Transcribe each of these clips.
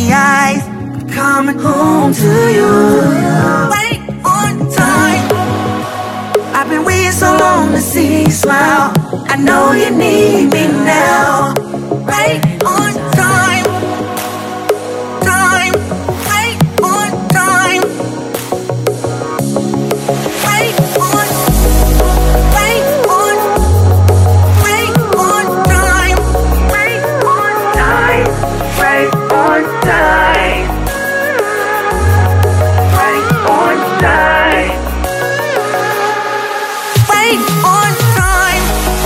the eyes, coming home to you. Wait on time. I've been waiting so long to see you smile. I know you need me now. Wait on time. Time. Wait on time. Wait on. Wait on. Wait on time. Wait on time. Wait on time. Wait on time. Wait on time.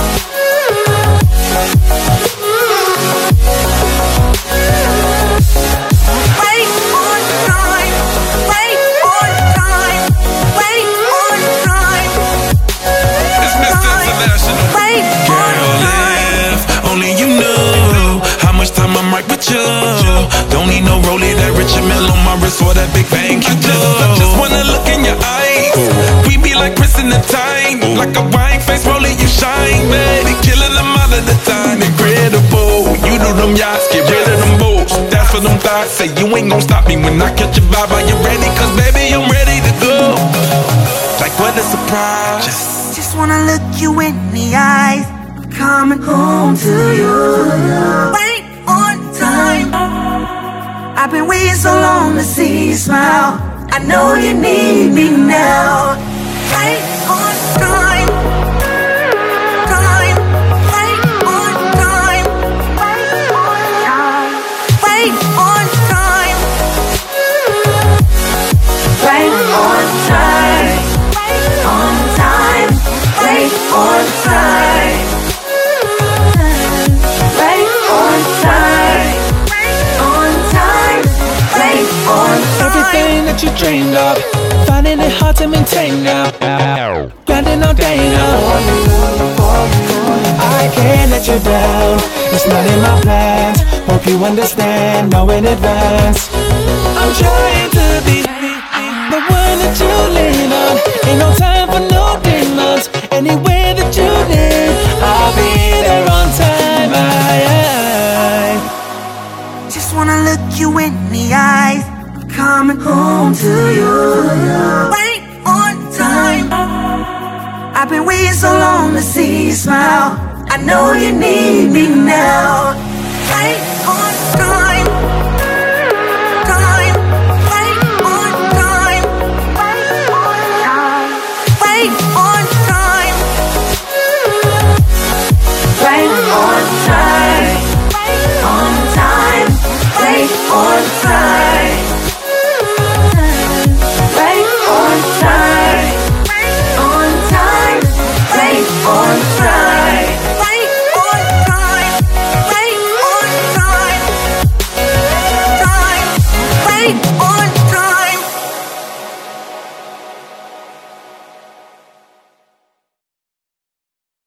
Wait on time. Wait on time. Wait on time. It's Mr. International. Wait on time. If only you knew how much time I'm right with you. Don't need no rollie, that Richard Mille on my wrist or that big bang you do. I just wanna look in your eyes. We be like Prince in the time. Like a wine face rolling, you shine, baby. Killing them all of the time. Incredible. You do them yachts, get rid of them boats. That's for them thoughts. Say you ain't gon' stop me when I catch your vibe. Are you ready? Cause baby, I'm ready to go. Like what a surprise. Just wanna look you in the eyes, coming home to you. Wait on time. I've been waiting so long to see you smile. I know you need me now. Wait on time. Time. Wait on time. Wait on time. Wait on time. On time. Wait on time. Wait on time. On time. Wait on time. Everything that you dreamed of, finding it hard to maintain now. Grinding all day now. I can't let you down. It's not in my plans. Hope you understand, know in advance. I'm trying to be the one that you lean on. Ain't no time for no demons. Anywhere that you need, I'll be there on time. Just wanna look you in the eyes, coming home to you. Wait on time. I've been waiting so long to see you smile. I know you need me now. Wait on time.